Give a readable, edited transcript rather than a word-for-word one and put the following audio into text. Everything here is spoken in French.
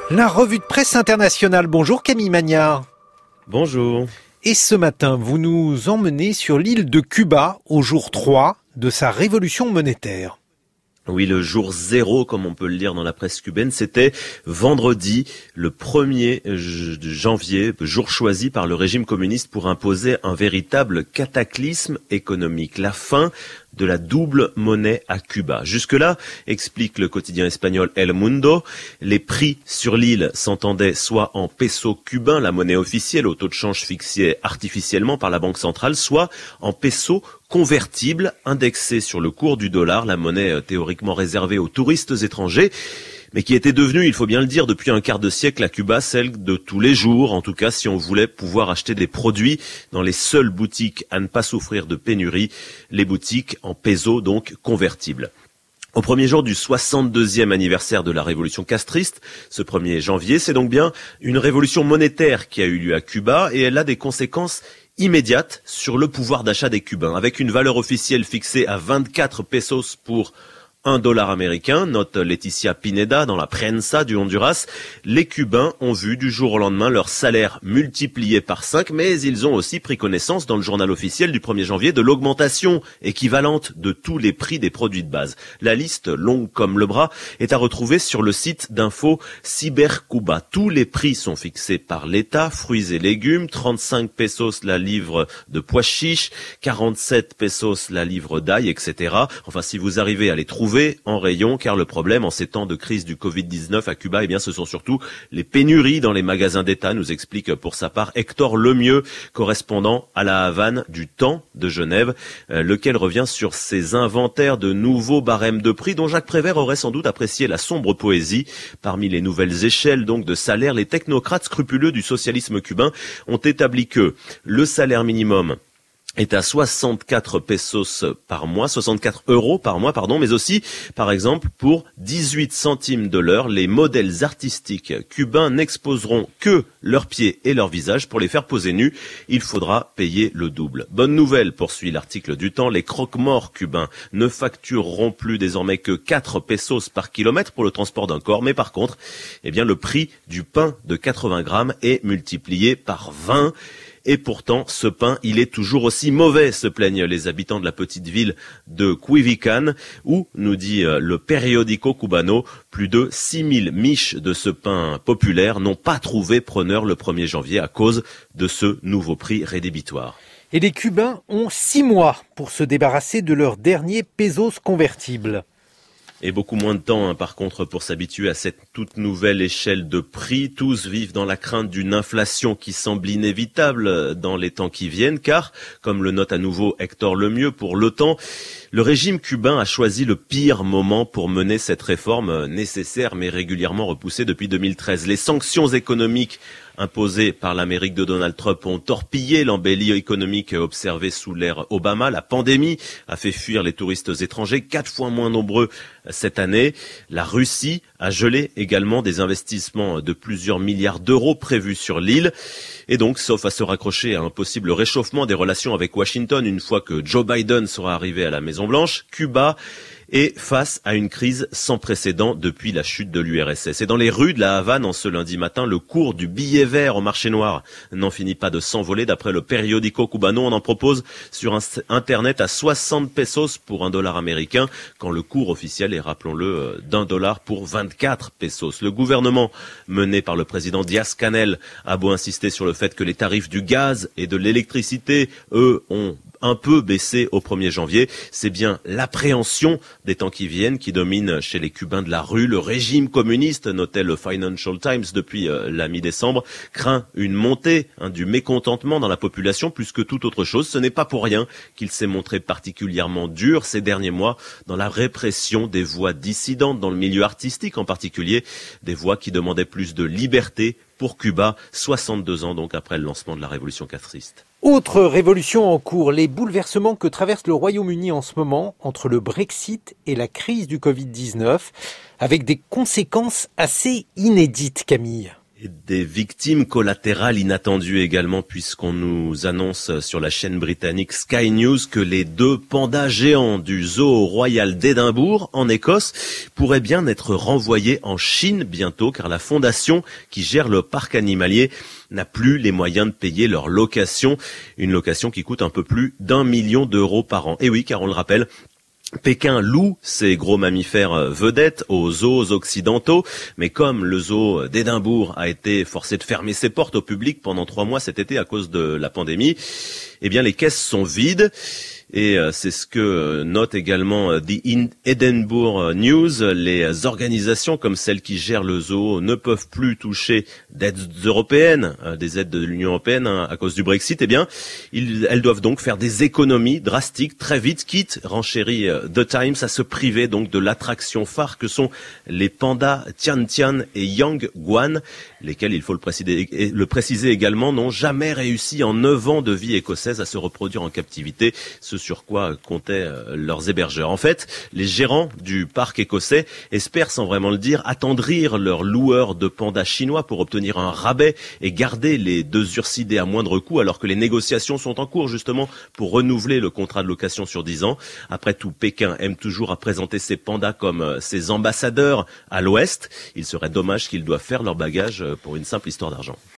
La revue de presse internationale. Bonjour Camille Magnard. Bonjour. Et ce matin, vous nous emmenez sur l'île de Cuba au jour 3 de sa révolution monétaire. Oui, le jour 0, comme on peut le lire dans la presse cubaine, c'était vendredi, le 1er janvier, jour choisi par le régime communiste pour imposer un véritable cataclysme économique, la fin de la double monnaie à Cuba. Jusque-là, explique le quotidien espagnol El Mundo, les prix sur l'île s'entendaient soit en pesos cubains, la monnaie officielle au taux de change fixé artificiellement par la Banque centrale, soit en pesos convertibles, indexés sur le cours du dollar, la monnaie théoriquement réservée aux touristes étrangers, mais qui était devenue, il faut bien le dire, depuis un quart de siècle à Cuba, celle de tous les jours, en tout cas si on voulait pouvoir acheter des produits dans les seules boutiques à ne pas souffrir de pénurie, les boutiques en pesos donc convertibles. Au premier jour du 62e anniversaire de la révolution castriste, ce 1er janvier, c'est donc bien une révolution monétaire qui a eu lieu à Cuba et elle a des conséquences immédiates sur le pouvoir d'achat des Cubains, avec une valeur officielle fixée à 24 pesos pour $1 américain, note Laetitia Pineda dans la Prensa du Honduras. Les Cubains ont vu du jour au lendemain leur salaire multiplié par 5, mais ils ont aussi pris connaissance dans le journal officiel du 1er janvier de l'augmentation équivalente de tous les prix des produits de base. La liste, longue comme le bras, est à retrouver sur le site d'info Cybercuba. Tous les prix sont fixés par l'État, fruits et légumes, 35 pesos la livre de pois chiches, 47 pesos la livre d'ail, etc. Enfin, si vous arrivez à les trouver en rayon, car le problème en ces temps de crise du Covid-19 à Cuba, eh bien, ce sont surtout les pénuries dans les magasins d'État, nous explique pour sa part Hector Lemieux, correspondant à la Havane du Temps de Genève, lequel revient sur ces inventaires de nouveaux barèmes de prix dont Jacques Prévert aurait sans doute apprécié la sombre poésie. Parmi les nouvelles échelles donc de salaire, les technocrates scrupuleux du socialisme cubain ont établi que le salaire minimum est à 64 pesos par mois, 64 euros par mois, mais aussi, par exemple, pour 18 centimes de l'heure, les modèles artistiques cubains n'exposeront que leurs pieds et leurs visages pour les faire poser nus. Il faudra payer le double. Bonne nouvelle, poursuit l'article du Temps, les croque-morts cubains ne factureront plus désormais que 4 pesos par kilomètre pour le transport d'un corps, mais par contre, eh bien, le prix du pain de 80 grammes est multiplié par 20. Et pourtant, ce pain, il est toujours aussi mauvais, se plaignent les habitants de la petite ville de Cuivican, où, nous dit le Periódico Cubano, plus de 6000 miches de ce pain populaire n'ont pas trouvé preneur le 1er janvier à cause de ce nouveau prix rédhibitoire. Et les Cubains ont 6 mois pour se débarrasser de leurs derniers pesos convertibles. Et beaucoup moins de temps, par contre, pour s'habituer à cette toute nouvelle échelle de prix. Tous vivent dans la crainte d'une inflation qui semble inévitable dans les temps qui viennent, car, comme le note à nouveau Hector Lemieux pour Le Temps, le régime cubain a choisi le pire moment pour mener cette réforme nécessaire mais régulièrement repoussée depuis 2013. Les sanctions économiques imposées par l'Amérique de Donald Trump ont torpillé l'embellie économique observée sous l'ère Obama. La pandémie a fait fuir les touristes étrangers, 4 fois moins nombreux cette année. La Russie a gelé également des investissements de plusieurs milliards d'euros prévus sur l'île. Et donc, sauf à se raccrocher à un possible réchauffement des relations avec Washington une fois que Joe Biden sera arrivé à la Maison-Blanche, Cuba est face à une crise sans précédent depuis la chute de l'URSS. Et dans les rues de la Havane, en ce lundi matin, le cours du billet vert au marché noir n'en finit pas de s'envoler. D'après le Periódico Cubano, on en propose sur Internet à 60 pesos pour $1 américain, quand le cours officiel est, rappelons-le, $1 pour 24 pesos. Le gouvernement, mené par le président Díaz-Canel, a beau insister sur le fait que les tarifs du gaz et de l'électricité, eux, ont un peu baissé au 1er janvier. C'est bien l'appréhension des temps qui viennent qui domine chez les Cubains de la rue. Le régime communiste, notait le Financial Times depuis la mi-décembre, craint une montée du mécontentement dans la population plus que toute autre chose. Ce n'est pas pour rien qu'il s'est montré particulièrement dur ces derniers mois dans la répression des voix dissidentes dans le milieu artistique en particulier, des voix qui demandaient plus de liberté pour Cuba, 62 ans donc après le lancement de la révolution castriste. Autre révolution en cours, les bouleversements que traverse le Royaume-Uni en ce moment entre le Brexit et la crise du Covid-19, avec des conséquences assez inédites, Camille. Et des victimes collatérales inattendues également, puisqu'on nous annonce sur la chaîne britannique Sky News que les 2 pandas géants du Zoo Royal d'Édimbourg, en Écosse, pourraient bien être renvoyés en Chine bientôt, car la fondation qui gère le parc animalier n'a plus les moyens de payer leur location, une location qui coûte un peu plus d'1 million d'euros par an. Et oui, car on le rappelle, Pékin loue ces gros mammifères vedettes aux zoos occidentaux, mais comme le zoo d'Édimbourg a été forcé de fermer ses portes au public pendant 3 mois cet été à cause de la pandémie, eh bien les caisses sont vides. Et c'est ce que note également The Edinburgh News. Les organisations comme celles qui gèrent le zoo ne peuvent plus toucher d'aides européennes, des aides de l'Union européenne à cause du Brexit. Eh bien, elles doivent donc faire des économies drastiques très vite, quitte, renchérit The Times, à se priver donc de l'attraction phare que sont les pandas Tian Tian et Yang Guan, lesquels, il faut le préciser également, n'ont jamais réussi en 9 ans de vie écossaise à se reproduire en captivité, ce sur quoi comptaient leurs hébergeurs. En fait, les gérants du parc écossais espèrent, sans vraiment le dire, attendrir leurs loueurs de pandas chinois pour obtenir un rabais et garder les 2 ursidés à moindre coût, alors que les négociations sont en cours justement pour renouveler le contrat de location sur 10 ans. Après tout, Pékin aime toujours à présenter ses pandas comme ses ambassadeurs à l'Ouest. Il serait dommage qu'ils doivent faire leur bagage pour une simple histoire d'argent.